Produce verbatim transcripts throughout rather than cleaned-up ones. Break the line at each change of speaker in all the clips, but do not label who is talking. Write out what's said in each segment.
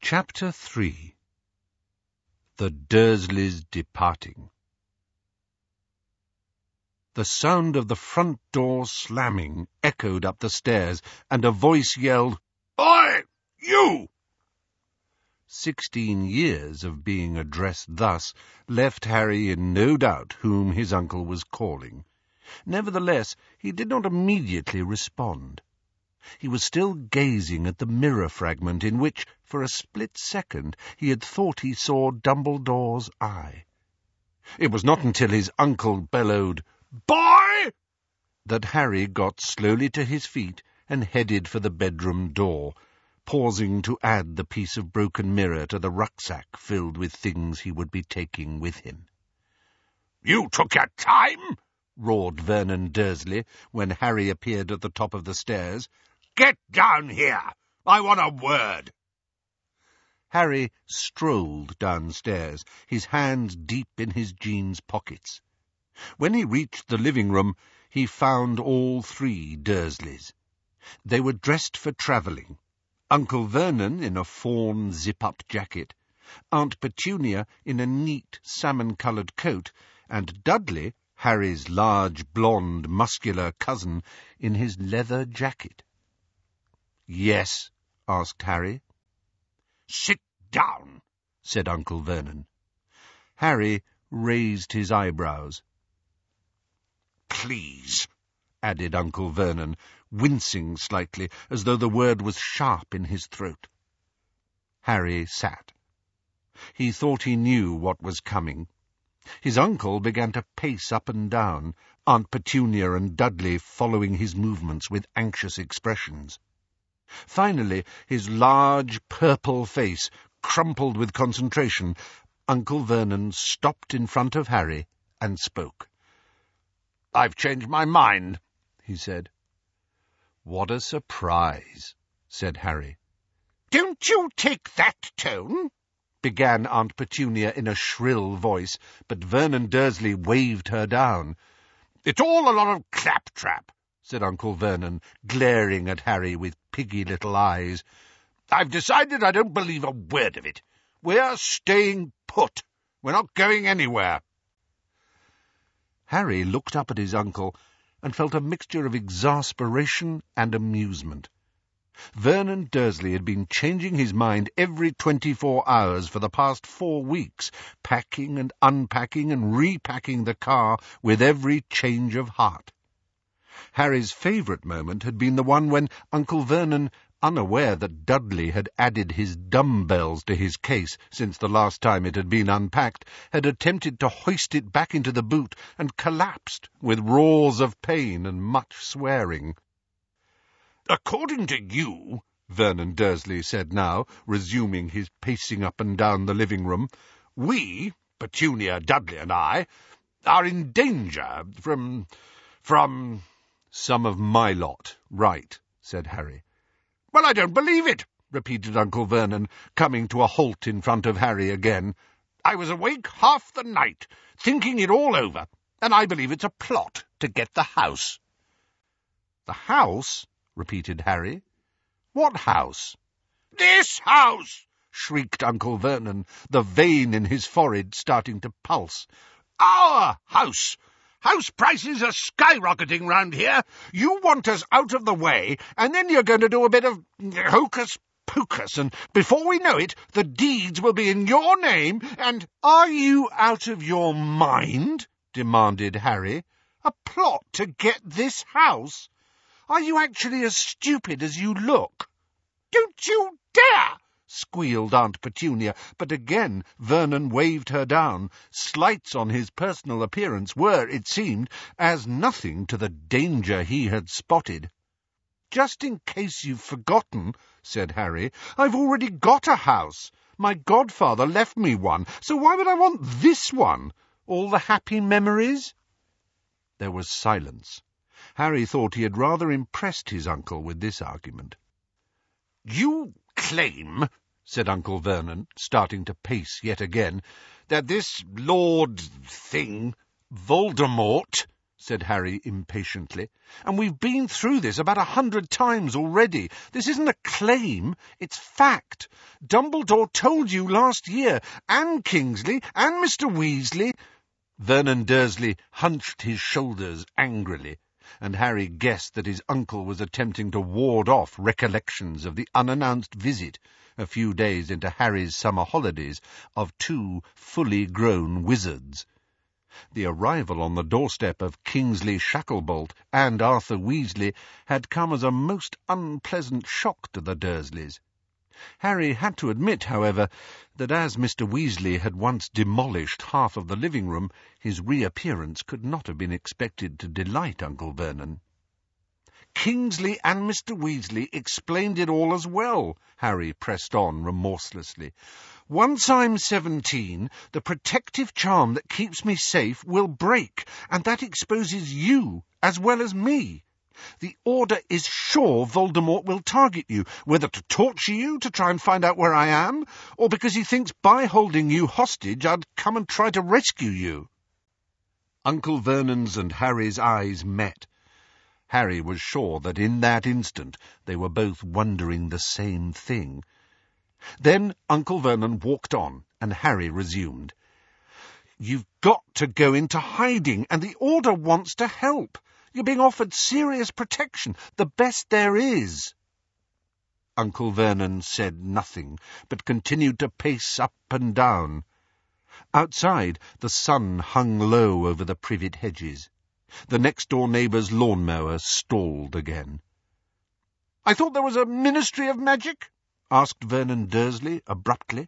Chapter three. The Dursleys Departing. The sound of the front door slamming echoed up the stairs, and a voice yelled, "Oi, you!" Sixteen years of being addressed thus left Harry in no doubt whom his uncle was calling. Nevertheless, he did not immediately respond. He was still gazing at the mirror fragment in which, for a split second, he had thought he saw Dumbledore's eye. It was not until his uncle bellowed, "Boy!" that Harry got slowly to his feet and headed for the bedroom door, pausing to add the piece of broken mirror to the rucksack filled with things he would be taking with him. "You took your time!" roared Vernon Dursley when Harry appeared at the top of the stairs. "Get down here! I want a word!" Harry strolled downstairs, his hands deep in his jeans pockets. When he reached the living-room, he found all three Dursleys. They were dressed for travelling. Uncle Vernon in a fawn zip-up jacket, Aunt Petunia in a neat salmon-coloured coat, and Dudley, Harry's large, blonde, muscular cousin, in his leather jacket. "Yes?" asked Harry. "Sit down," said Uncle Vernon. Harry raised his eyebrows. "Please," added Uncle Vernon, wincing slightly, as though the word was sharp in his throat. Harry sat. He thought he knew what was coming. His uncle began to pace up and down, Aunt Petunia and Dudley following his movements with anxious expressions. Finally, his large, purple face crumpled with concentration. Uncle Vernon stopped in front of Harry and spoke. "I've changed my mind," he said. "What a surprise," said Harry. "Don't you take that tone," began Aunt Petunia in a shrill voice, but Vernon Dursley waved her down. "It's all a lot of claptrap," said Uncle Vernon, glaring at Harry with piggy little eyes. "I've decided I don't believe a word of it. We're staying put. We're not going anywhere." Harry looked up at his uncle and felt a mixture of exasperation and amusement. Vernon Dursley had been changing his mind every twenty-four hours for the past four weeks, packing and unpacking and repacking the car with every change of heart. Harry's favourite moment had been the one when Uncle Vernon, unaware that Dudley had added his dumbbells to his case since the last time it had been unpacked, had attempted to hoist it back into the boot and collapsed with roars of pain and much swearing. "According to you," Vernon Dursley said now, resuming his pacing up and down the living-room, "we, Petunia, Dudley and I, are in danger from... from... some of my lot, right," said Harry. "Well, I don't believe it," repeated Uncle Vernon, coming to a halt in front of Harry again. "I was awake half the night, thinking it all over, and I believe it's a plot to get the house." "The house?" repeated Harry. "What house?" "This house!" shrieked Uncle Vernon, the vein in his forehead starting to pulse. "Our house! House prices are skyrocketing round here. You want us out of the way, and then you're going to do a bit of hocus-pocus, and before we know it, the deeds will be in your name, and—" "Are you out of your mind?" demanded Harry. "A plot to get this house? Are you actually as stupid as you look?" "Don't you dare!" squealed Aunt Petunia, but again Vernon waved her down. Slights on his personal appearance were, it seemed, as nothing to the danger he had spotted. "Just in case you've forgotten," said Harry, "I've already got a house. My godfather left me one, so why would I want this one? All the happy memories?" There was silence. Harry thought he had rather impressed his uncle with this argument. "You claim," said Uncle Vernon, starting to pace yet again, "that this Lord thing—" "Voldemort," said Harry impatiently, "and we've been through this about a hundred times already. This isn't a claim, it's fact. Dumbledore told you last year, and Kingsley, and Mister Weasley—" Vernon Dursley hunched his shoulders angrily, and Harry guessed that his uncle was attempting to ward off recollections of the unannounced visit, a few days into Harry's summer holidays, of two fully grown wizards. The arrival on the doorstep of Kingsley Shacklebolt and Arthur Weasley had come as a most unpleasant shock to the Dursleys. Harry had to admit, however, that as Mister Weasley had once demolished half of the living room, his reappearance could not have been expected to delight Uncle Vernon. "Kingsley and Mister Weasley explained it all as well," Harry pressed on remorselessly. "Once I'm seventeen, the protective charm that keeps me safe will break, and that exposes you as well as me. The Order is sure Voldemort will target you, whether to torture you to try and find out where I am, or because he thinks by holding you hostage I'd come and try to rescue you." Uncle Vernon's and Harry's eyes met. Harry was sure that in that instant they were both wondering the same thing. Then Uncle Vernon walked on, and Harry resumed. "You've got to go into hiding, and the Order wants to help. You're being offered serious protection, the best there is." Uncle Vernon said nothing, but continued to pace up and down. Outside, the sun hung low over the privet hedges. The next-door neighbour's lawn-mower stalled again. "I thought there was a Ministry of Magic?" asked Vernon Dursley abruptly.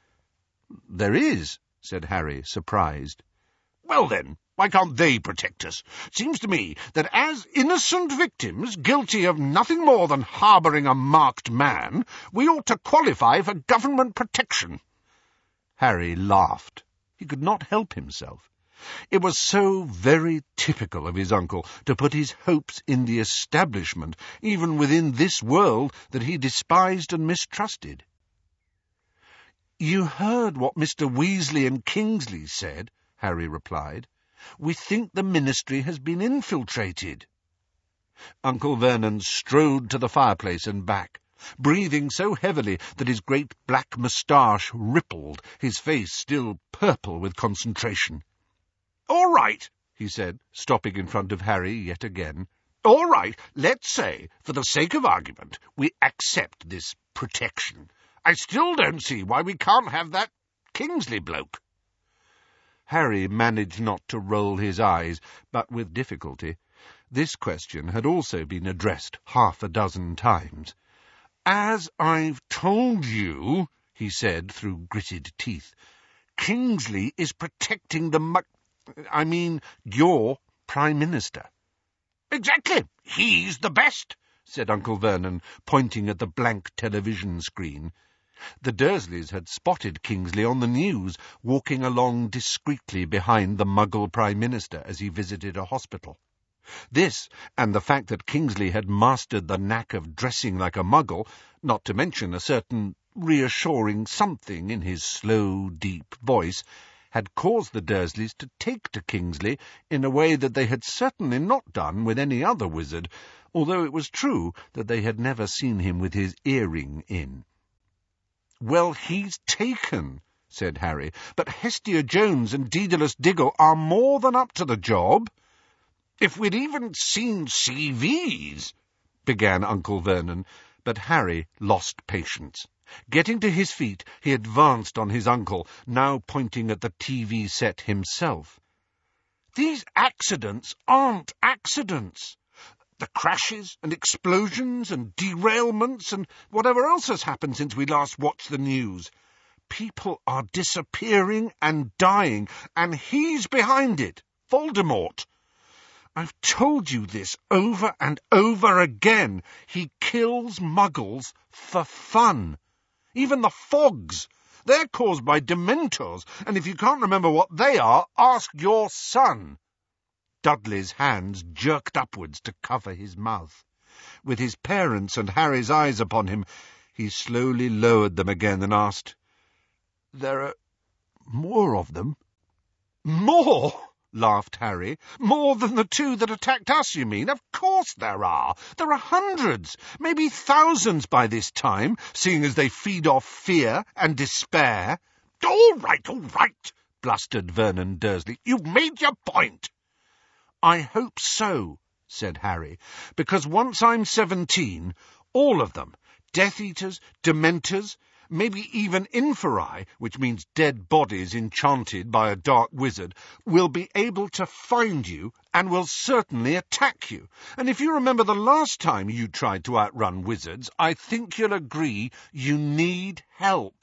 "There is," said Harry, surprised. "Well then, why can't they protect us? Seems to me that as innocent victims, guilty of nothing more than harbouring a marked man, we ought to qualify for government protection." Harry laughed. He could not help himself. It was so very typical of his uncle to put his hopes in the establishment, even within this world that he despised and mistrusted. "You heard what Mister Weasley and Kingsley said," Harry replied. "We think the Ministry has been infiltrated." Uncle Vernon strode to the fireplace and back, breathing so heavily that his great black moustache rippled, his face still purple with concentration. "All right," he said, stopping in front of Harry yet again. "All right, let's say, for the sake of argument, we accept this protection. I still don't see why we can't have that Kingsley bloke." Harry managed not to roll his eyes, but with difficulty. This question had also been addressed half a dozen times. "As I've told you," he said through gritted teeth, "Kingsley is protecting the mu- I mean, your Prime Minister." "Exactly. He's the best," said Uncle Vernon, pointing at the blank television screen. The Dursleys had spotted Kingsley on the news, walking along discreetly behind the Muggle Prime Minister as he visited a hospital. This, and the fact that Kingsley had mastered the knack of dressing like a Muggle, not to mention a certain reassuring something in his slow, deep voice, had caused the Dursleys to take to Kingsley in a way that they had certainly not done with any other wizard, although it was true that they had never seen him with his earring in. "Well, he's taken," said Harry, "but Hestia Jones and Daedalus Diggle are more than up to the job." "If we'd even seen C Vs," began Uncle Vernon, but Harry lost patience. Getting to his feet, he advanced on his uncle, now pointing at the T V set himself. "These accidents aren't accidents. The crashes and explosions and derailments and whatever else has happened since we last watched the news. People are disappearing and dying, and he's behind it, Voldemort. I've told you this over and over again. He kills Muggles for fun. Even the fogs. They're caused by Dementors, and if you can't remember what they are, ask your son." Dudley's hands jerked upwards to cover his mouth. With his parents' and Harry's eyes upon him, he slowly lowered them again and asked, "There are more of them?" "More?" laughed Harry. "More than the two that attacked us, you mean? Of course there are. There are hundreds, maybe thousands by this time, seeing as they feed off fear and despair."
"All right, all right," blustered Vernon Dursley. "You've made your point."
"I hope so," said Harry, "because once I'm seventeen, all of them, Death Eaters, Dementors, maybe even Inferi, which means dead bodies enchanted by a dark wizard, will be able to find you and will certainly attack you. And if you remember the last time you tried to outrun wizards, I think you'll agree you need help."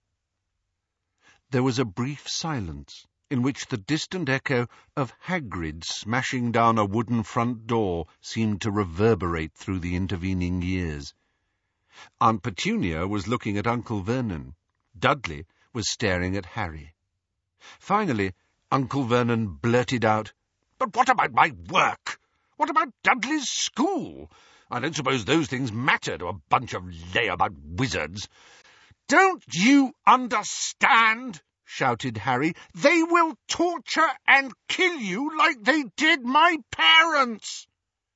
There was a brief silence, in which the distant echo of Hagrid smashing down a wooden front door seemed to reverberate through the intervening years. Aunt Petunia was looking at Uncle Vernon. Dudley was staring at Harry. Finally, Uncle Vernon blurted out,
"But what about my work? What about Dudley's school? I don't suppose those things matter to a bunch of layabout wizards."
"Don't you understand?" shouted Harry. "They will torture and kill you like they did my parents."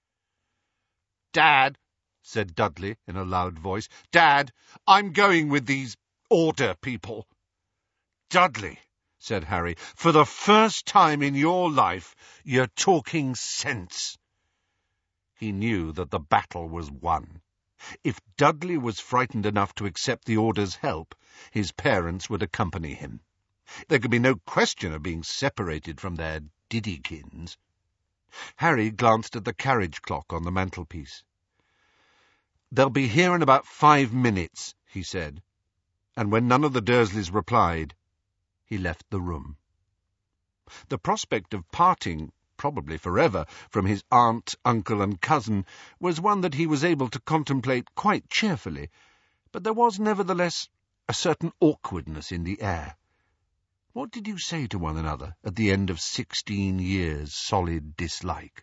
"Dad," said Dudley in a loud voice, "Dad, I'm going with these order people." "Dudley," said Harry, "for the first time in your life, you're talking sense." He knew that the battle was won. If Dudley was frightened enough to accept the order's help, his parents would accompany him. There could be no question of being separated from their Diddykins. Harry glanced at the carriage clock on the mantelpiece. "They'll be here in about five minutes," he said, and when none of the Dursleys replied, he left the room. The prospect of parting, probably forever, from his aunt, uncle, and cousin was one that he was able to contemplate quite cheerfully, but there was nevertheless a certain awkwardness in the air. What did you say to one another at the end of sixteen years' solid dislike?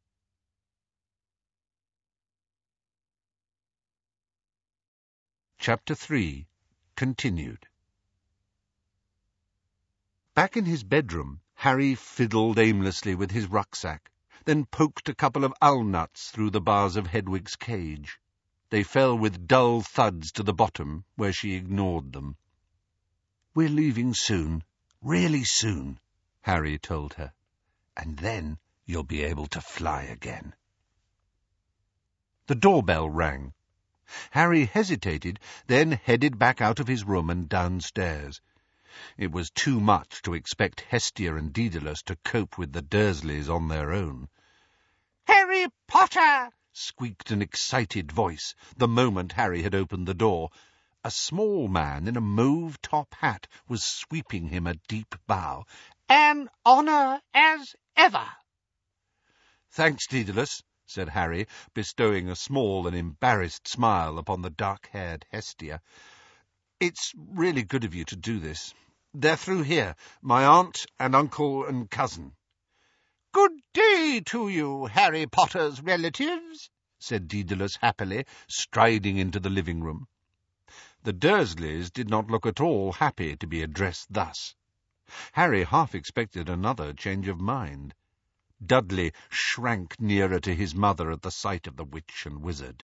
Chapter three. Continued. Back in his bedroom, Harry fiddled aimlessly with his rucksack, then poked a couple of owl-nuts through the bars of Hedwig's cage. They fell with dull thuds to the bottom, where she ignored them. "We're leaving soon, really soon," Harry told her. "And then you'll be able to fly again." The doorbell rang. Harry hesitated, then headed back out of his room and downstairs. It was too much to expect Hestia and Daedalus to cope with the Dursleys on their own.
"Harry Potter!"
squeaked an excited voice the moment Harry had opened the door. A small man in a mauve top hat was sweeping him a deep bow.
"An honour as ever."
"Thanks, Daedalus," said Harry, bestowing a small and embarrassed smile upon the dark-haired Hestia. "It's really good of you to do this. They're through here, my aunt and uncle and cousin."
"Good day to you, Harry Potter's relatives," said Daedalus happily, striding into the living-room.
The Dursleys did not look at all happy to be addressed thus. Harry half expected another change of mind. Dudley shrank nearer to his mother at the sight of the witch and wizard.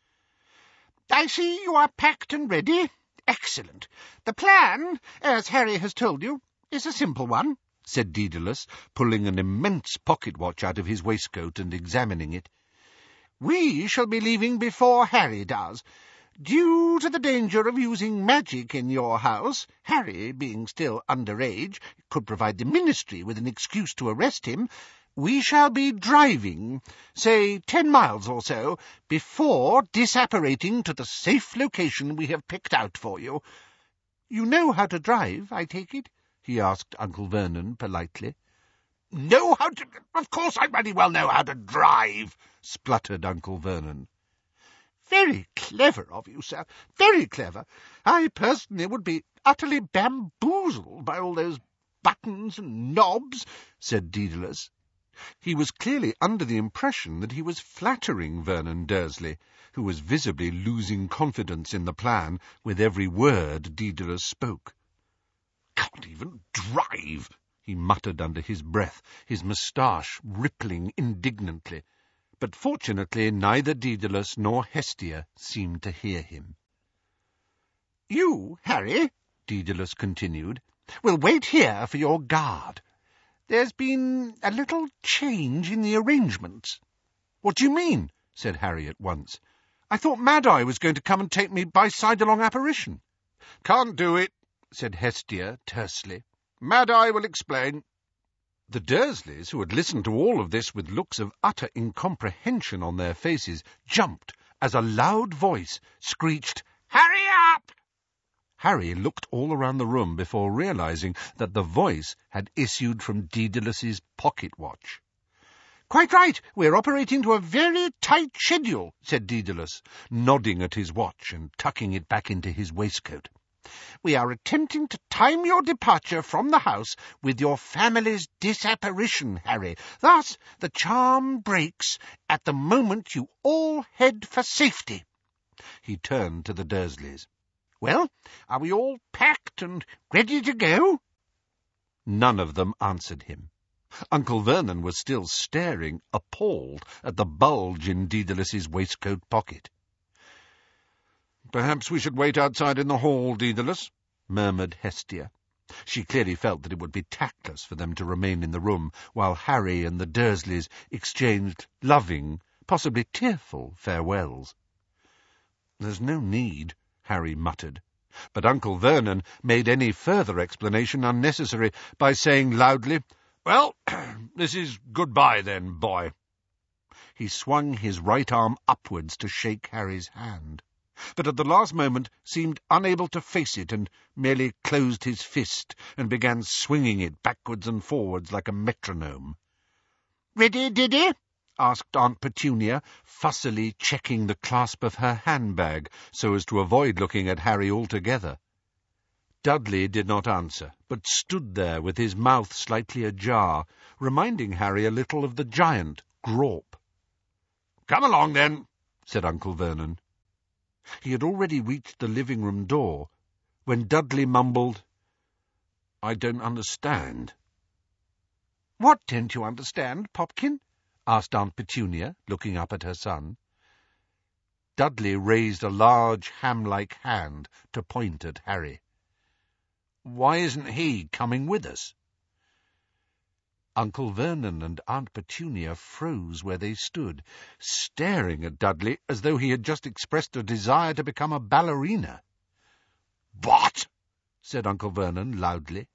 "I see you are packed and ready. Excellent. The plan, as Harry has told you, is a simple one," said Daedalus, pulling an immense pocket-watch out of his waistcoat and examining it. "We shall be leaving before Harry does. Due to the danger of using magic in your house, Harry, being still under age, could provide the Ministry with an excuse to arrest him. We shall be driving, say ten miles or so, before disapparating to the safe location we have picked out for you. You know how to drive, I take it?" he asked Uncle Vernon politely. "Know how to... Of course I very well know how to drive,"
spluttered Uncle Vernon.
"Very clever of you, sir, very clever. I personally would be utterly bamboozled by all those buttons and knobs," said Daedalus.
He was clearly under the impression that he was flattering Vernon Dursley, who was visibly losing confidence in the plan with every word Daedalus spoke.
"Can't even drive,"
he muttered under his breath, his moustache rippling indignantly. But fortunately neither Daedalus nor Hestia seemed to hear him.
"You, Harry," Daedalus continued, "will wait here for your guard. There's been a little change in the arrangements."
"What do you mean?" said Harry at once. "I thought Mad-Eye was going to come and take me by sidelong apparition."
"Can't do it," said Hestia tersely. "Mad-Eye will explain."
The Dursleys, who had listened to all of this with looks of utter incomprehension on their faces, jumped as a loud voice screeched,
"Hurry up!"
Harry looked all around the room before realizing that the voice had issued from Daedalus's pocket watch.
"Quite right. We're operating to a very tight schedule," said
Daedalus, nodding at his watch and tucking it back into his waistcoat.
"We are attempting to time your departure from the house with your family's disapparition, Harry. Thus, the charm breaks at the moment you all head for safety."
He turned to the Dursleys.
"Well, are we all packed and ready to go?"
None of them answered him. Uncle Vernon was still staring, appalled, at the bulge in Daedalus's waistcoat pocket. "Perhaps we should wait outside in the hall, Daedalus," murmured Hestia. She clearly felt that it would be tactless for them to remain in the room while Harry and the Dursleys exchanged loving, possibly tearful, farewells. "There's no need," Harry muttered, but Uncle Vernon made any further explanation unnecessary by saying loudly, "Well, this is goodbye then, boy." He swung his right arm upwards to shake Harry's hand, but at the last moment seemed unable to face it and merely closed his fist and began swinging it backwards and forwards like a metronome.
"Ready, Diddy?"
asked Aunt Petunia, fussily checking the clasp of her handbag so as to avoid looking at Harry altogether. Dudley did not answer, but stood there with his mouth slightly ajar, reminding Harry a little of the giant Grawp. "Come along, then," said Uncle Vernon. He had already reached the living-room door when Dudley mumbled, "I don't understand."
"What don't you understand, Popkin?" asked Aunt Petunia, looking up at her son.
Dudley raised a large ham-like hand to point at Harry. "Why isn't he coming with us?" Uncle Vernon and Aunt Petunia froze where they stood, staring at Dudley as though he had just expressed a desire to become a ballerina. "What?" said Uncle Vernon loudly.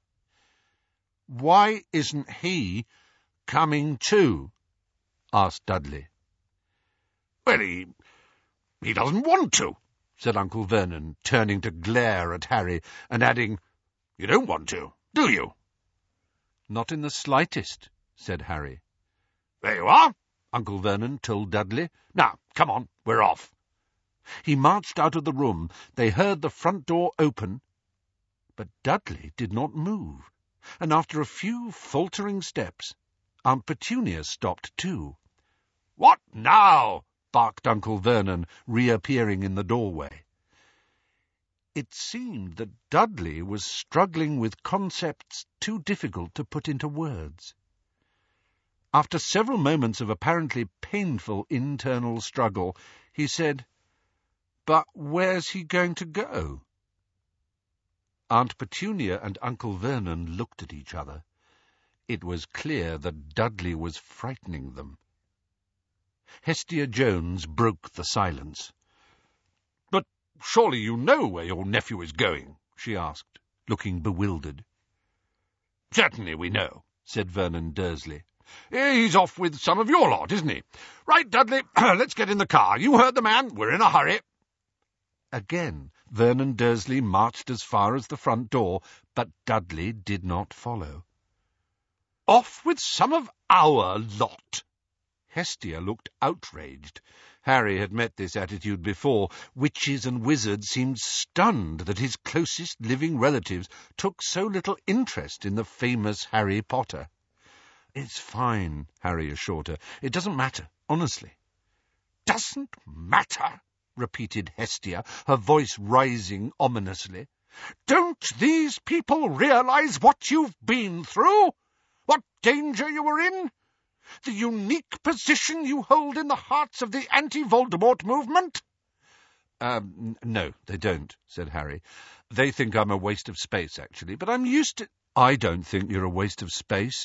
"Why isn't he coming too?" asked Dudley. "Well, he... he doesn't want to," said Uncle Vernon, turning to glare at Harry, and adding, "You don't want to, do you?" "Not in the slightest," said Harry. "There you are," Uncle Vernon told Dudley. "Now, come on, we're off." He marched out of the room. They heard the front door open, but Dudley did not move, and after a few faltering steps, Aunt Petunia stopped too. "What now?" barked Uncle Vernon, reappearing in the doorway. It seemed that Dudley was struggling with concepts too difficult to put into words. After several moments of apparently painful internal struggle, he said, "But where's he going to go?" Aunt Petunia and Uncle Vernon looked at each other. It was clear that Dudley was frightening them. Hestia Jones broke the silence. "But surely you know where your nephew is going?" she asked, looking bewildered. "Certainly we know," said Vernon Dursley. "He's off with some of your lot, isn't he? Right, Dudley, let's get in the car. You heard the man. We're in a hurry." Again, Vernon Dursley marched as far as the front door, but Dudley did not follow. "Off with some of our lot?" Hestia looked outraged. Harry had met this attitude before. Witches and wizards seemed stunned that his closest living relatives took so little interest in the famous Harry Potter. "It's fine," Harry assured her. "It doesn't matter, honestly." "Doesn't matter?" repeated Hestia, her voice rising ominously. "Don't these people realize what you've been through?
what danger you were in? The unique position you hold in the hearts of the anti-Voldemort movement?"
Um, no, they don't, said Harry. They think I'm a waste of space, actually, but I'm used to... I don't think you're a waste of space.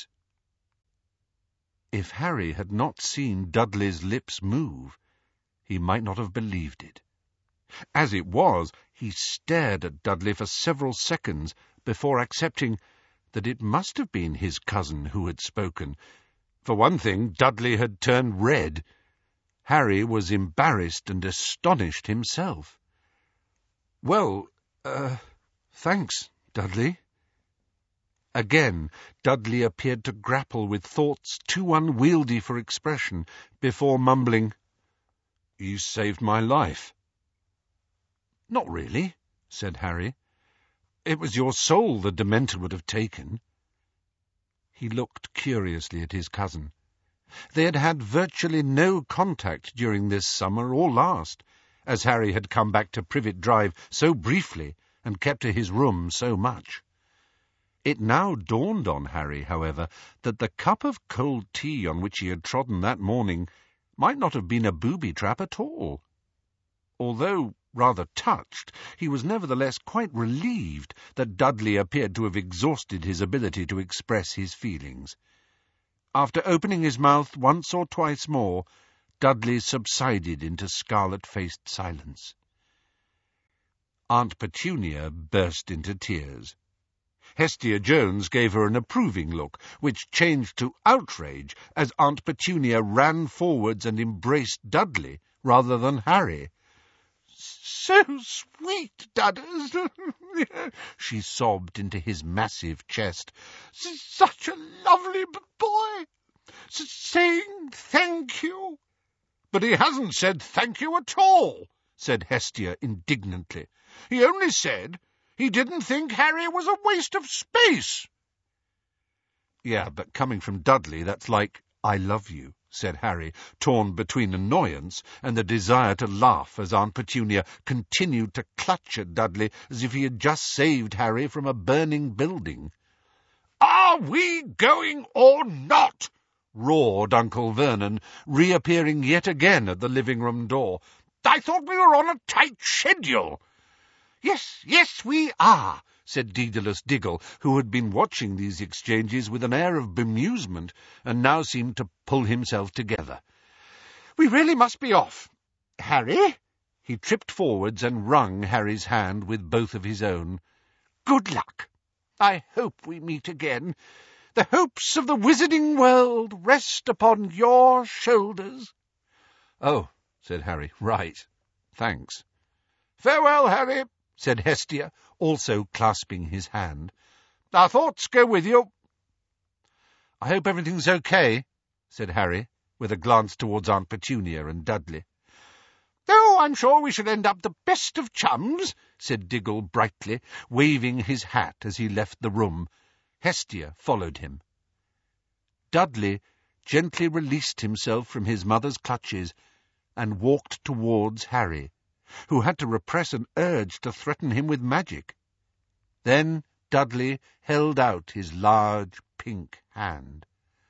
If Harry had not seen Dudley's lips move, he might not have believed it. As it was, he stared at Dudley for several seconds before accepting that it must have been his cousin who had spoken. For one thing, Dudley had turned red. Harry was embarrassed and astonished himself. "Well, uh, thanks, Dudley." Again, Dudley appeared to grapple with thoughts too unwieldy for expression before mumbling, "You saved my life." "Not really," said Harry. "It was your soul the Dementor would have taken." He looked curiously at his cousin. They had had virtually no contact during this summer or last, as Harry had come back to Privet Drive so briefly and kept to his room so much. It now dawned on Harry, however, that the cup of cold tea on which he had trodden that morning might not have been a booby trap at all. Although rather touched, he was nevertheless quite relieved that Dudley appeared to have exhausted his ability to express his feelings. After opening his mouth once or twice more, Dudley subsided into scarlet-faced silence. Aunt Petunia burst into tears. Hestia Jones gave her an approving look, which changed to outrage as Aunt Petunia ran forwards and embraced Dudley rather than Harry. "So sweet, Dudders," she sobbed into his massive chest. "Such a lovely boy, S saying thank you." "But he hasn't said thank you at all," said Hestia indignantly. "He only said he didn't think Harry was a waste of space." "Yeah, but coming from Dudley, that's like, 'I love you,'" said Harry, torn between annoyance and the desire to laugh as Aunt Petunia continued to clutch at Dudley as if he had just saved Harry from a burning building. "Are we going or not?" roared Uncle Vernon, reappearing yet again at the living-room door. "I thought we were on a tight schedule." "Yes, yes, we are," said Daedalus Diggle, who had been watching these exchanges with an air of bemusement and now seemed to pull himself together. "We really must be off. Harry?" He tripped forwards and wrung Harry's hand with both of his own. "Good luck. I hope we meet again. The hopes of the wizarding world rest upon your shoulders." "Oh," said Harry, "right. Thanks."
"Farewell, Harry," said
Hestia, also clasping his hand.
"Our thoughts go with you."
"I hope everything's okay," said Harry, with a glance towards Aunt Petunia and Dudley.
"Oh, I'm sure we should end up the best of chums," said Diggle brightly, waving his hat as he left the room.
Hestia followed him. Dudley gently released himself from his mother's clutches and walked towards Harry, who had to repress an urge to threaten him with magic. Then Dudley held out his large pink hand.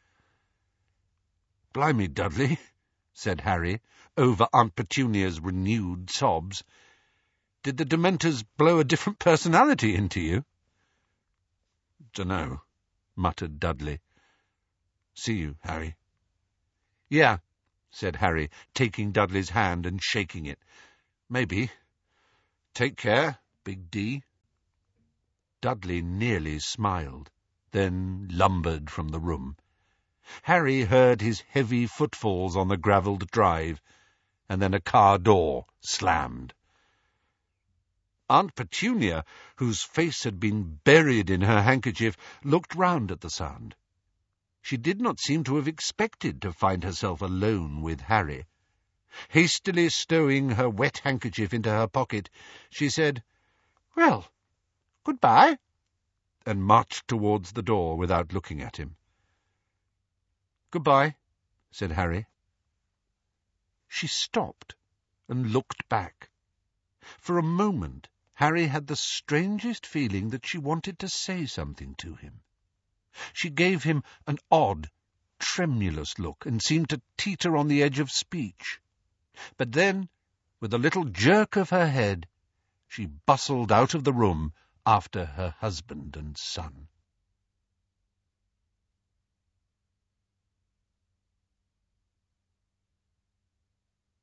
"Blimey, Dudley," said Harry, over Aunt Petunia's renewed sobs. "Did the Dementors blow a different personality into you?" "Dunno," muttered Dudley. "See you, Harry." "Yeah," said Harry, taking Dudley's hand and shaking it. "Maybe. Take care, Big D." Dudley nearly smiled, then lumbered from the room. Harry heard his heavy footfalls on the gravelled drive, and then a car door slammed. Aunt Petunia, whose face had been buried in her handkerchief, looked round at the sound. She did not seem to have expected to find herself alone with Harry. Hastily stowing her wet handkerchief into her pocket, she said, "Well, good-bye," and marched towards the door without looking at him. "Good-bye," said Harry. She stopped and looked back. For a moment Harry had the strangest feeling that she wanted to say something to him. She gave him an odd, tremulous look, and seemed to teeter on the edge of speech. But then, with a little jerk of her head, she bustled out of the room after her husband and son.